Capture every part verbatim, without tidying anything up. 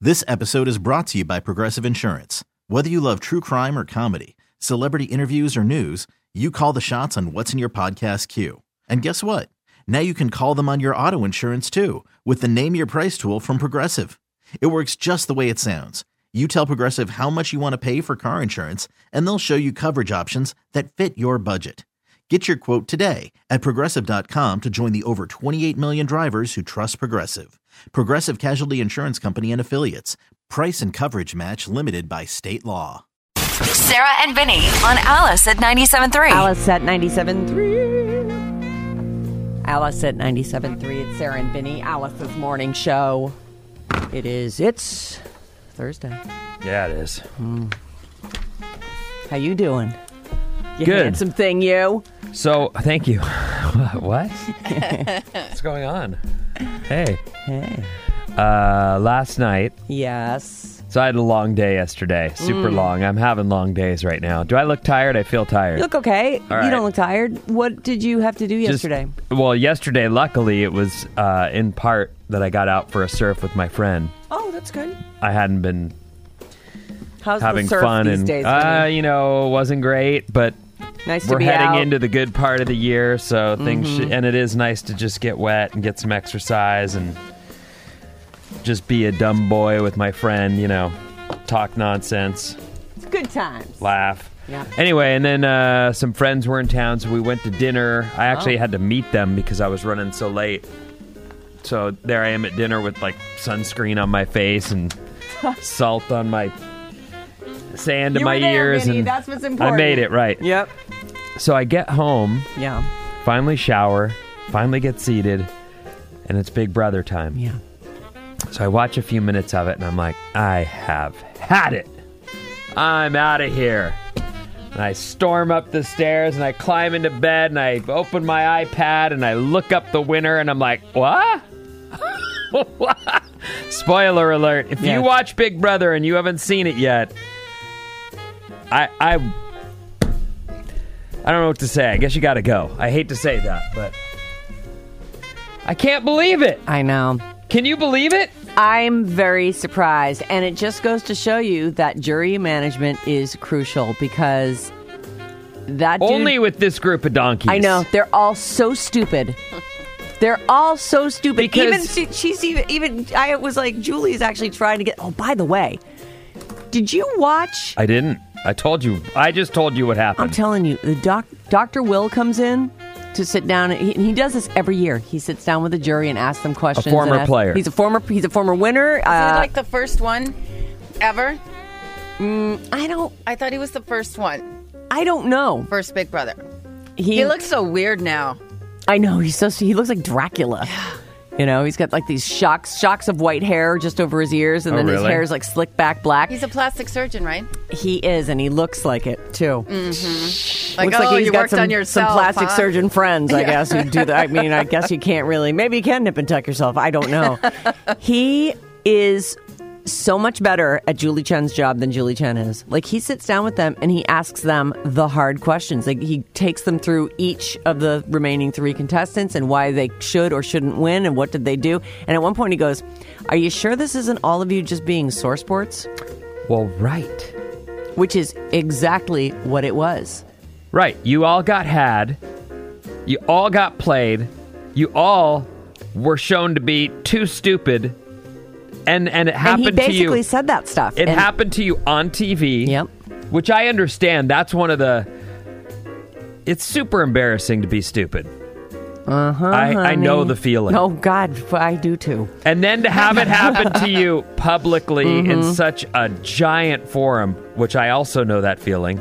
This episode is brought to you by Progressive Insurance. Whether you love true crime or comedy, celebrity interviews or news, you call the shots on what's in your podcast queue. And guess what? Now you can call them on your auto insurance too with the Name Your Price tool from Progressive. It works just the way it sounds. You tell Progressive how much you want to pay for car insurance, and they'll show you coverage options that fit your budget. Get your quote today at Progressive dot com to join the over twenty-eight million drivers who trust Progressive. Progressive Casualty Insurance Company and Affiliates. Price and coverage match limited by state law. Sarah and Vinny on Alice at ninety-seven point three. Alice at ninety-seven point three. Alice at ninety-seven point three. It's Sarah and Vinny, Alice's morning show. It is. It's Thursday. Yeah, it is. Mm. How you doing? You Good. Handsome thing, you. So, thank you. What? What's going on? Hey. Hey. Uh, last night. Yes. So I had a long day yesterday. Super mm. long. I'm having long days right now. Do I look tired? I feel tired. You look okay. All right. You don't look tired. What did you have to do yesterday? Just, well, yesterday, luckily, it was uh, in part that I got out for a surf with my friend. Oh, that's good. I hadn't been How's having the surf fun. these and, days? Uh, you know, it wasn't great, but nice to we're be heading out. into the good part of the year, so Mm-hmm. things sh- and it is nice to just get wet and get some exercise and just be a dumb boy with my friend, you know, talk nonsense. It's good times. Laugh. Yeah. Anyway, and then uh, some friends were in town, so we went to dinner. I actually Oh. had to meet them because I was running so late. So there I am at dinner with like sunscreen on my face and salt on my sand in You my were there, ears, Vinny. and That's what's important. I made it right. Yep. So I get home, Yeah. finally shower, finally get seated, and it's Big Brother time. Yeah. So I watch a few minutes of it, and I'm like, I have had it. I'm out of here. And I storm up the stairs, and I climb into bed, and I open my iPad, and I look up the winner, and I'm like, what? What? Spoiler alert. If Yes. you watch Big Brother and you haven't seen it yet, I I I don't know what to say. I guess you gotta go. I hate to say that, but I can't believe it. I know. Can you believe it? I'm very surprised. And it just goes to show you that jury management is crucial because that dude, Only with this group of donkeys. I know. They're all so stupid. They're all so stupid. Because- even she, she's even, even, I was like, Julie's actually trying to get, oh, by the way, did you watch? I didn't. I told you. I just told you what happened. I'm telling you, the doc, Doctor Will comes in to sit down. And he, and he does this every year. He sits down with the jury and asks them questions. A former and asks, player. He's a former. He's a former winner. Is Uh, he like the first one ever? I don't. I thought he was the first one. I don't know. First Big Brother. He, He looks so weird now. I know he's so. He looks like Dracula. You know, he's got like these shocks, shocks of white hair just over his ears, and Oh, then his really? hair is like slick back black. He's a plastic surgeon, right? He is, and he looks like it too. Mm-hmm. Like, Looks oh, like he's you got worked some, on yourself, some plastic huh? surgeon friends, I guess, who do that. I mean, I guess you can't really. Maybe you can nip and tuck yourself. I don't know. He is so much better at Julie Chen's job than Julie Chen is. Like, he sits down with them and he asks them the hard questions. Like, he takes them through each of the remaining three contestants and why they should or shouldn't win and what did they do. And at one point he goes, "Are you sure this isn't all of you just being sore sports?" Well, right. Which is exactly what it was. Right. You all got had. You all got played. You all were shown to be too stupid. And and it happened and he basically to you. said that stuff. It and, happened to you on T V. Yep. Which I understand. That's one of the... It's super embarrassing to be stupid. Uh-huh, I, I honey. know the feeling. Oh, God, I do too. And then to have it happen to you publicly Mm-hmm. in such a giant forum, which I also know that feeling.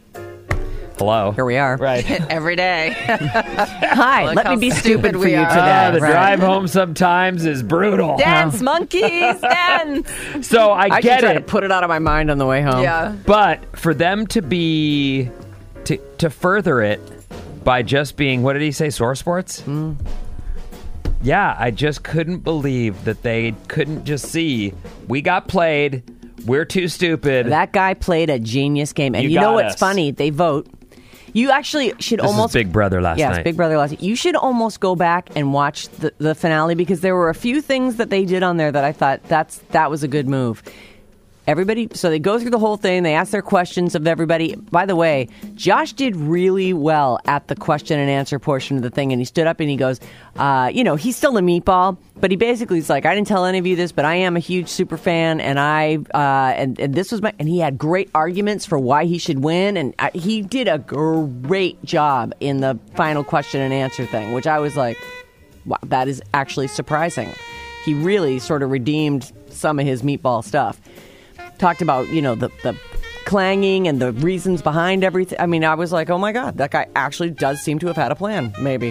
Hello. Here we are. Right. Every day. Hi, Look let me how be stupid stupid for we you are. today. Ah, the Right. drive home sometimes is brutal. Dance, monkeys, dance. So I, I get should try it. to put it out of my mind on the way home. Yeah. But for them to be to to further it by just being, what did he say, sore sports? Mm. Yeah, I just couldn't believe that they couldn't just see we got played. We're too stupid. That guy played a genius game. And You you, know got what's us. funny? They vote. You actually should This almost is Big Brother last yes, night. Big Brother last night. You should almost go back and watch the, the finale because there were a few things that they did on there that I thought that's that was a good move. Everybody, so they go through the whole thing. They ask their questions of everybody. By the way, Josh did really well at the question and answer portion of the thing. And he stood up and he goes, uh, you know, he's still a meatball, but he basically is like, I didn't tell any of you this, but I am a huge super fan. And I, uh, and, and this was my, and he had great arguments for why he should win. And I, he did a great job in the final question and answer thing, which I was like, wow, that is actually surprising. He really sort of redeemed some of his meatball stuff. Talked about, you know, the, the clanging and the reasons behind everything. I mean, I was like, oh my God, that guy actually does seem to have had a plan, maybe.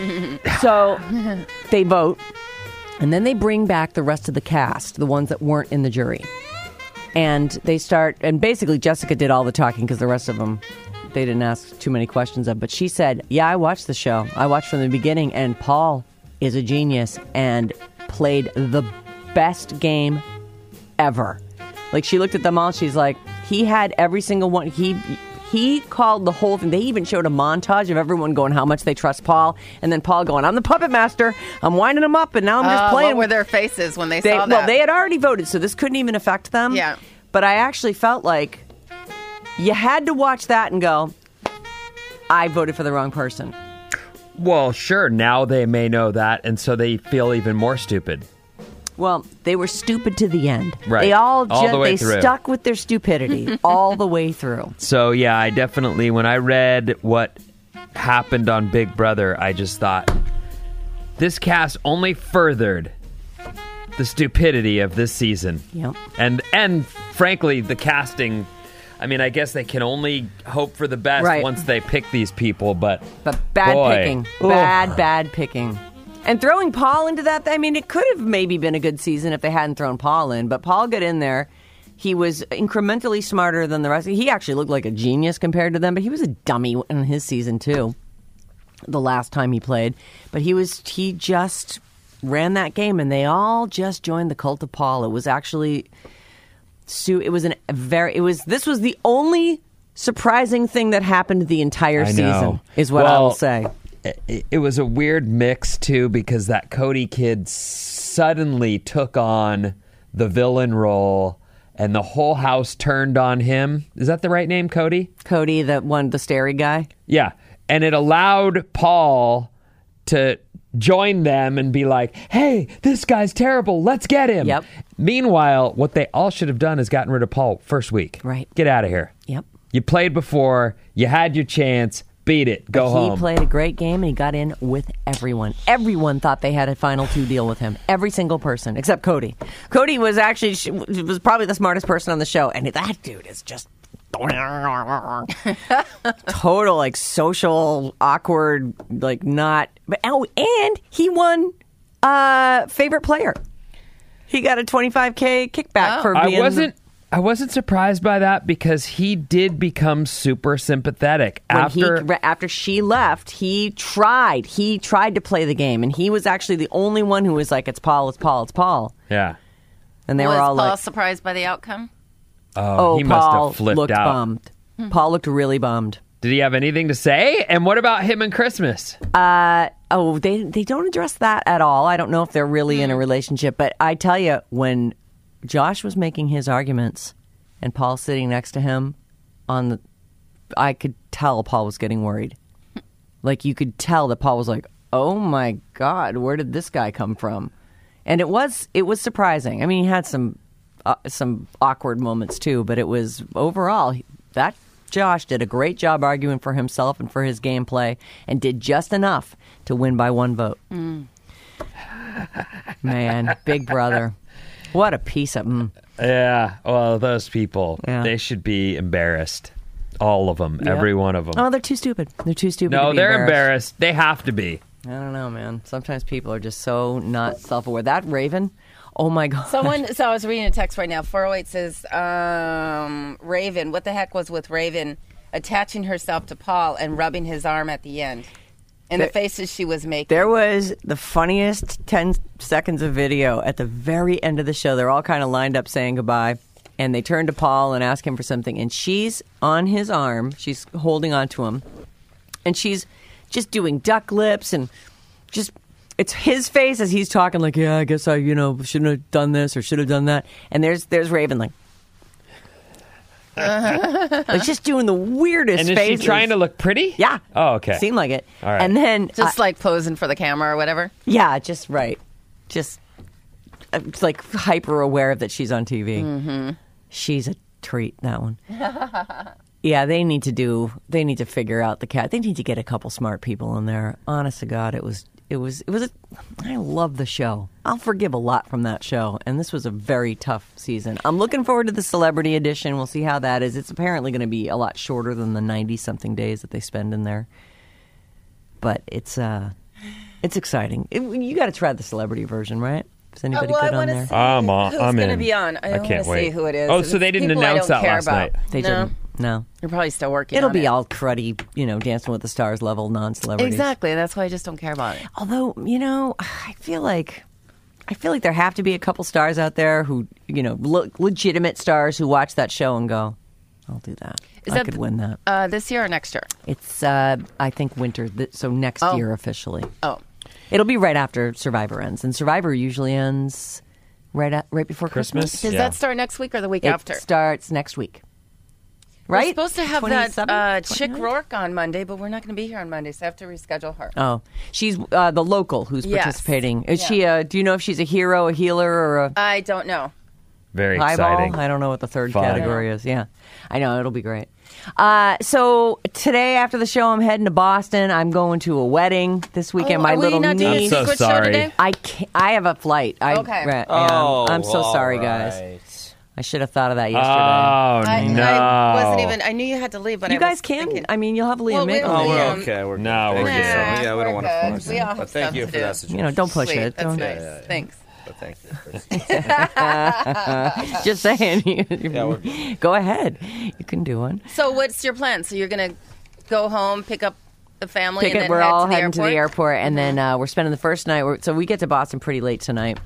So they vote, and then they bring back the rest of the cast, the ones that weren't in the jury. And they start, and basically Jessica did all the talking because the rest of them, they didn't ask too many questions of. But she said, yeah, I watched the show. I watched from the beginning, and Paul is a genius and played the best game ever. Like, she looked at them all. She's like, he had every single one. He he called the whole thing. They even showed a montage of everyone going how much they trust Paul. And then Paul going, I'm the puppet master. I'm winding him up, and now I'm just Uh, playing. what were their faces when they, They, saw that? well, they had already voted, so this couldn't even affect them. Yeah. But I actually felt like you had to watch that and go, I voted for the wrong person. Well, sure. Now they may know that, and so they feel even more stupid. Well, they were stupid to the end. Right. They all, All ju- the way they through. stuck with their stupidity all the way through. So, yeah, I definitely, when I read what happened on Big Brother, I just thought, this cast only furthered the stupidity of this season. Yep. And, and frankly, the casting, I mean, I guess they can only hope for the best Right. once they pick these people, but... But bad boy. picking. Ugh. Bad, bad picking. And throwing Paul into that, I mean, it could have maybe been a good season if they hadn't thrown Paul in. But Paul got in there. He was incrementally smarter than the rest. He actually looked like a genius compared to them, but he was a dummy in his season, too, the last time he played. But he was, he just ran that game, and they all just joined the cult of Paul. It was actually, it was an, a very, it was, this was the only surprising thing that happened the entire I season, know. is what I Well, will say. It, it was a weird mix, too, because that Cody kid suddenly took on the villain role, and the whole house turned on him. Is that the right name, Cody? Cody, the one, the starry guy. Yeah. And it allowed Paul to join them and be like, hey, this guy's terrible. Let's get him. Yep. Meanwhile, what they all should have done is gotten rid of Paul first week. Right. Get out of here. Yep. You played before. You had your chance. Beat it. Go But home. He played a great game, and he got in with everyone. Everyone thought they had a final two deal with him. Every single person, except Cody. Cody was actually was probably the smartest person on the show, and that dude is just total like social awkward, like not. But oh, and he won uh, favorite player. He got a twenty-five K kickback Oh. for I being. wasn't. I wasn't surprised by that because he did become super sympathetic When after. he, after she left, he tried. He tried to play the game, and he was actually the only one who was like, "It's Paul, it's Paul, it's Paul." yeah. And they was were all Paul like, surprised by the outcome? Oh, "Oh, he must Paul have flipped looked out. bummed." Paul looked really bummed. Did he have anything to say? And what about him and Christmas? Uh, oh, they they don't address that at all. I don't know if they're really in a relationship, but I tell you, when Josh was making his arguments and Paul sitting next to him on the, I could tell Paul was getting worried. Like, you could tell that Paul was like, "Oh my God, where did this guy come from?" And it was it was surprising. I mean, he had some uh, some awkward moments too, but it was overall he- that Josh did a great job arguing for himself and for his gameplay, and did just enough to win by one vote. Mm. Man, Big Brother, what a piece of. Mm. Yeah. Well, those people, Yeah. they should be embarrassed. All of them. Yep. Every one of them. Oh, they're too stupid. They're too stupid. no, to be they're embarrassed. embarrassed. They have to be. I don't know, man. Sometimes people are just so not self-aware. That Raven, oh my God. Someone, so I was reading a text right now. four oh eight says, um, Raven, what the heck was with Raven attaching herself to Paul and rubbing his arm at the end? And There- the faces she was making. There was the funniest ten seconds of video at the very end of the show. They're all kind of lined up saying goodbye. And they turn to Paul and ask him for something. And she's on his arm. She's holding on to him. and she's just doing duck lips and just it's his face as he's talking like, yeah, I guess I, you know, shouldn't have done this or should have done that. And there's there's Raven like, like just doing the weirdest And is faces. she trying to look pretty? Yeah. Oh, okay. Seemed like it. All right. And then Just uh, like posing for the camera or whatever. yeah, just right. Just uh, like hyper aware that she's on T V. Mm-hmm. She's a treat, that one. Yeah, they need to do. They need to figure out the cat. They need to get a couple smart people in there. Honest to God, it was. It was. It was. A, I love the show. I'll forgive a lot from that show, and this was a very tough season. I'm looking forward to the Celebrity Edition. We'll see how that is. It's apparently going to be a lot shorter than the ninety something days that they spend in there. But it's. uh It's exciting. It, you got to try the celebrity version, right? Is anybody well, good I on wanna there? see I'm on- who's I'm going to in. be on. I, I want can't to wait. see who it is. Oh, so they didn't People I announce don't that care last about. night. They no. didn't. No. You're probably still working It'll on be it. all cruddy, you know, Dancing with the Stars level non-celebrities. Exactly. That's why I just don't care about it. Although, you know, I feel like I feel like there have to be a couple stars out there who, you know, le- legitimate stars who watch that show and go, "I'll do that. Is I that could th- win that." Uh, this year or next year? It's, uh, I think, winter. Th- so next Oh. year officially. Oh. It'll be right after Survivor ends, and Survivor usually ends right at, right before Christmas. Christmas? Does Yeah. that start next week or the week It after? starts next week. Right? We're supposed to have that twenty-seventh, uh, Chick twenty-ninth? Rourke on Monday, but we're not going to be here on Monday, so I have to reschedule her. Oh, she's uh, the local who's Yes. participating. Is Yeah. she? A, do you know if she's a hero, a healer, or a I don't know. Very highball? exciting. I don't know what the third Fun. category is. Yeah, I know it'll be great. Uh, so today after the show, I'm heading to Boston. I'm going to a wedding this weekend. Oh, My are we little not doing niece. a I'm so secret show sorry. today? I can't, I have a flight. I, Okay. right, Oh, yeah, I'm so all sorry, right. guys. I should have thought of that yesterday. Oh, I, no. I wasn't even. I knew you had to leave, but you I guys was can. thinking- I mean, you'll have Liam Well, we Mabel. don't Oh, we're Um, okay. We're No, good. we're Thank you good. so Nah, much. Yeah, we we're don't want to good. force We it. all have But thank stuff you to for do. that suggestion. You know, don't push Sweet. it. That's Don't- nice. Yeah, yeah, yeah. Thanks. But thank you. Just saying. Yeah, we're good. Go ahead. You can do one. So, what's your plan? So, you're going to go home, pick up the family, Pick and it. then We're head all to the heading airport? to the airport, and then uh, we're spending the first night. We're, so we get to Boston pretty late tonight,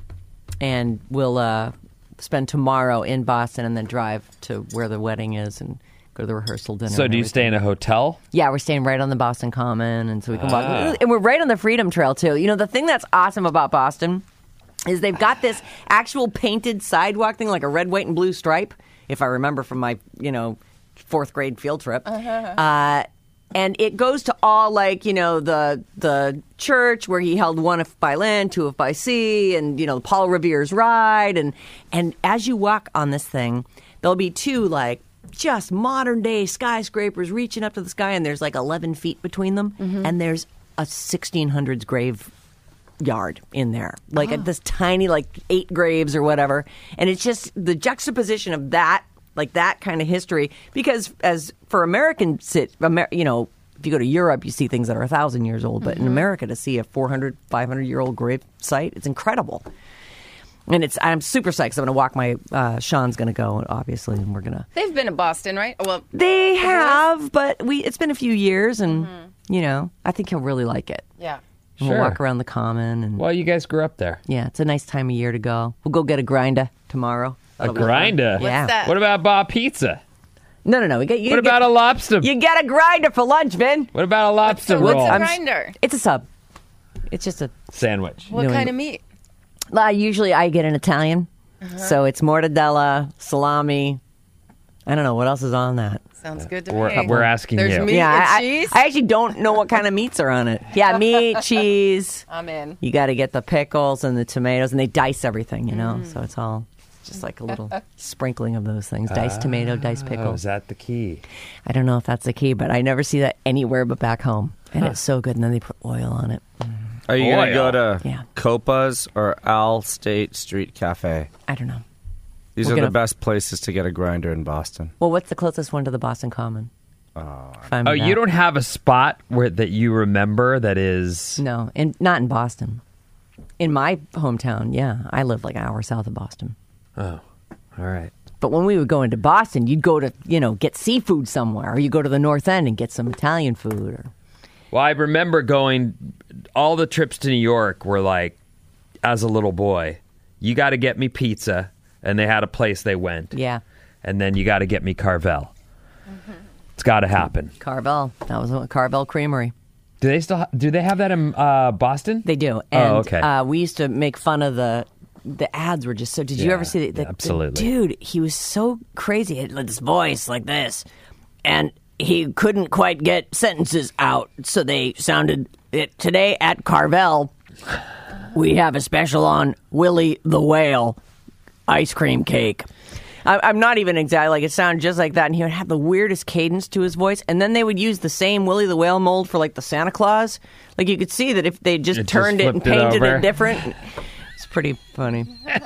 and we'll uh, spend tomorrow in Boston, and then drive to where the wedding is and go to the rehearsal dinner. So and do you everything. stay in a hotel? Yeah, we're staying right on the Boston Common, and so we can Ah. walk. And we're right on the Freedom Trail too. You know, the thing that's awesome about Boston is they've got this actual painted sidewalk thing, like a red, white, and blue stripe. If I remember from my, you know, fourth grade field trip. Uh, and it goes to all like, you know, the the church where he held one if by land, two if by sea, and, you know, Paul Revere's ride. And, and as you walk on this thing, there'll be two like just modern day skyscrapers reaching up to the sky, and there's like eleven feet between them. And there's a sixteen hundreds grave yard in there, like this tiny, like eight graves or whatever. And it's just the juxtaposition of that, like that kind of history. Because as for American, sit, Amer, you know, if you go to Europe, you see things that are a thousand years old. But in America, to see a four hundred, five hundred year old grave site, it's incredible. And it's I'm super psyched. 'Cause I'm going to walk my. Uh, Sean's going to go, obviously, and we're going to. They've been to Boston, right? Well, They have, but we. It's been a few years, and you know, I think he'll really like it. yeah. And Sure. We'll walk around the common, and Well, you guys grew up there. yeah, it's a nice time of year to go. We'll go get a grinder tomorrow. A That'll be fun. grinder? Yeah. that? What about Bob Pizza? No, no, no. We get you. What get, about a lobster? You get a grinder for lunch, Vin. What about a lobster So what's roll? a I'm- grinder? It's a sub. It's just a. Sandwich. What New kind England- of meat? Uh, usually, I get an Italian, so it's mortadella, salami. I don't know what else is on that. Sounds good to We're, me. we're asking There's you. meat yeah, and I, cheese. I, I actually don't know what kind of meats are on it. Yeah, meat, cheese. I'm in. You got to get the pickles and the tomatoes, and they dice everything, you know. So it's all just like a little sprinkling of those things: diced tomato, diced Oh, pickles. is that the key? I don't know if that's the key, but I never see that anywhere but back home, and it's so good. And then they put oil on it. Are you going to Oil. go to Yeah. Copa's or Al State Street Cafe? I don't know. These We're are gonna- the best places to get a grinder in Boston. Well, what's the closest one to the Boston Common? If I'm Oh, you back. don't have a spot where that you remember that is. No, in not in Boston. In my hometown, yeah, I live like an hour south of Boston. Oh, all right. But when we would go into Boston, you'd go to, you know, get seafood somewhere, or you go to the North End and get some Italian food. Or Well, I remember going. All the trips to New York were like, as a little boy, you got to get me pizza, and they had a place they went. yeah, And then you got to get me Carvel. It's got to happen. Carvel. That was a Carvel Creamery. Do they still? Ha- do they have that in uh, Boston? They do. And, oh, okay. Uh, we used to make fun of the the ads were just so. Did you Yeah, ever see the, the, absolutely. the dude? He was so crazy. He had like this voice like this, and he couldn't quite get sentences out, so they sounded it today at Carvel. We have a special on Willie the Whale ice cream cake. I, I'm not even exactly like it sounded just like that, and he would have the weirdest cadence to his voice. And then they would use the same Willie the Whale mold for like the Santa Claus. Like you could see that if they just It just turned it and flipped it painted over. it different, it's pretty funny.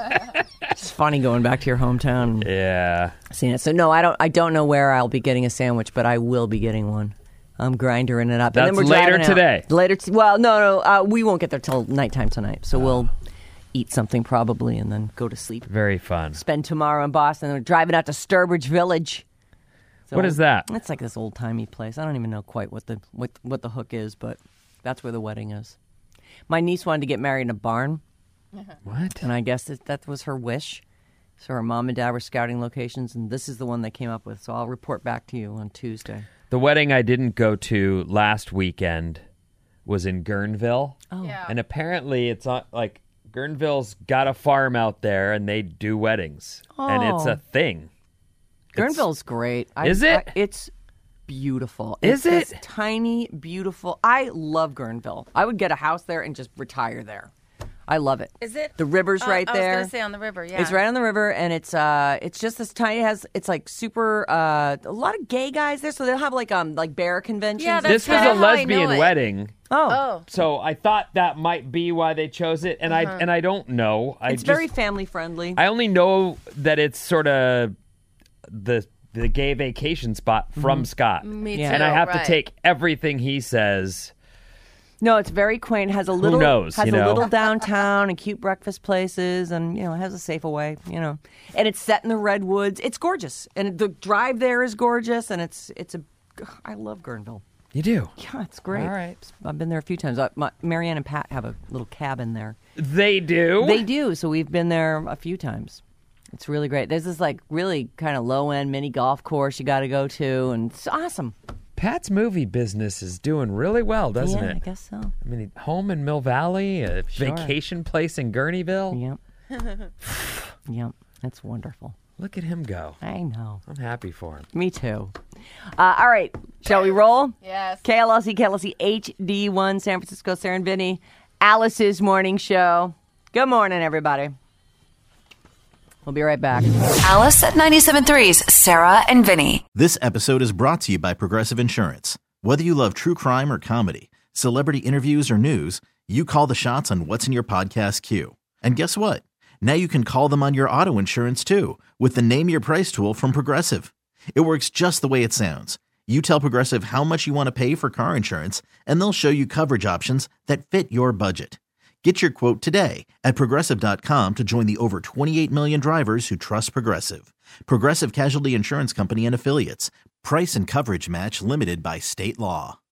It's funny going back to your hometown and Yeah. seeing it. So no, I don't. I don't know where I'll be getting a sandwich, but I will be getting one. I'm grinding it up. That's and then we're later driving out. today. Later. T- well, no, no. Uh, we won't get there till nighttime tonight. So we'll eat something probably and then go to sleep. Very fun. Spend tomorrow in Boston. We're driving out to Sturbridge Village. So What is that? It's like this old timey place. I don't even know quite what the what what the hook is, but that's where the wedding is. My niece wanted to get married in a barn, What? and I guess that, that was her wish. So her mom and dad were scouting locations, and this is the one they came up with. So I'll report back to you on Tuesday. The wedding I didn't go to last weekend was in Guerneville. Oh. Yeah. And apparently it's not like Guerneville's got a farm out there and they do weddings. And it's Oh. a thing. It's- Guerneville's great. I, Is it? I- it's beautiful. Is it's it? This tiny, beautiful. I love Guerneville. I would get a house there and just retire there. I love it. Is it? The river's Oh, right I was there. going to say on the river, yeah. It's right on the river, and it's uh, it's just this tiny. It has it's like super. Uh, a lot of gay guys there, so they'll have like um, like bear conventions. Yeah, that's This was kinda a how I lesbian know it. wedding. oh, Oh. So I thought that might be why they chose it, and I and I don't know. I it's just, very family friendly. I only know that it's sort of the the gay vacation spot from Scott, Me Yeah. too. and I have right. to take everything he says. No, it's very quaint. Has a little knows, has you a know? little downtown and cute breakfast places, and you know has a safe away. You know, and it's set in the redwoods. It's gorgeous, and the drive there is gorgeous, and it's it's a. I love Guerneville. You do. Yeah, it's great. All right. I've been there a few times. Uh, my, Marianne and Pat have a little cabin there. They do. They do. So we've been there a few times. It's really great. There's this like really kind of low end mini golf course you got to go to, and it's awesome. Pat's movie business is doing really well, doesn't yeah, it? I guess so. I mean, home in Mill Valley, a Sure. vacation place in Gurneyville. Yep. Yep. That's wonderful. Look at him go. I know. I'm happy for him. Me too. Uh, all right. Shall we roll? Yes. K L L C, K L L C H D one, San Francisco, Sarah and Vinny. Alice's morning show. Good morning, everybody. We'll be right back. Alice at ninety-seven point three's Sarah and Vinny. This episode is brought to you by Progressive Insurance. Whether you love true crime or comedy, celebrity interviews or news, you call the shots on what's in your podcast queue. And guess what? Now you can call them on your auto insurance too with the Name Your Price tool from Progressive. It works just the way it sounds. You tell Progressive how much you want to pay for car insurance, and they'll show you coverage options that fit your budget. Get your quote today at Progressive dot com to join the over twenty-eight million drivers who trust Progressive. Progressive Casualty Insurance Company and Affiliates. Price and coverage match limited by state law.